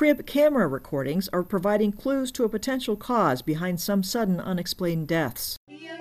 crib camera recordings are providing clues to a potential cause behind some sudden unexplained deaths.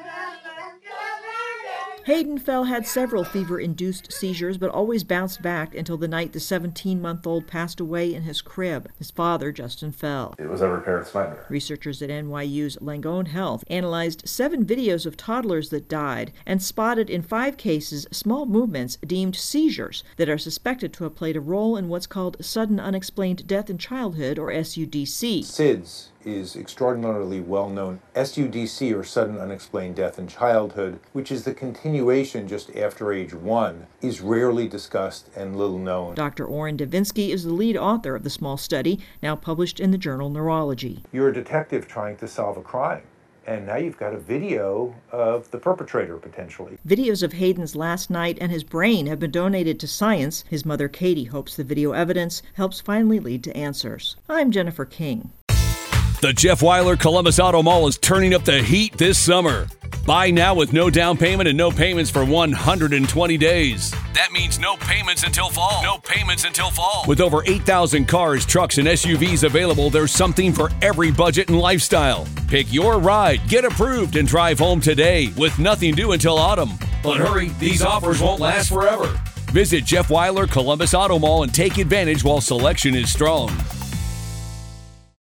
Hayden Fell had several fever-induced seizures, but always bounced back until the night the 17-month-old passed away in his crib. His father, Justin Fell. It was a parent's nightmare. Researchers at NYU's Langone Health analyzed 7 videos of toddlers that died and spotted in 5 cases small movements deemed seizures that are suspected to have played a role in what's called sudden unexplained death in childhood, or SUDC. SIDS is extraordinarily well known. SUDC, or sudden unexplained death in childhood, which is the continuation just after age 1, is rarely discussed and little known. Dr. Oren Davinsky is the lead author of the small study, now published in the journal Neurology. You're a detective trying to solve a crime, and now you've got a video of the perpetrator, potentially. Videos of Hayden's last night and his brain have been donated to science. His mother, Katie, hopes the video evidence helps finally lead to answers. I'm Jennifer King. The Jeff Weiler Columbus Auto Mall is turning up the heat this summer. Buy now with no down payment and no payments for 120 days. That means no payments until fall. No payments until fall. With over 8,000 cars, trucks, and SUVs available, there's something for every budget and lifestyle. Pick your ride, get approved, and drive home today with nothing due until autumn. But hurry, these offers won't last forever. Visit Jeff Weiler Columbus Auto Mall and take advantage while selection is strong.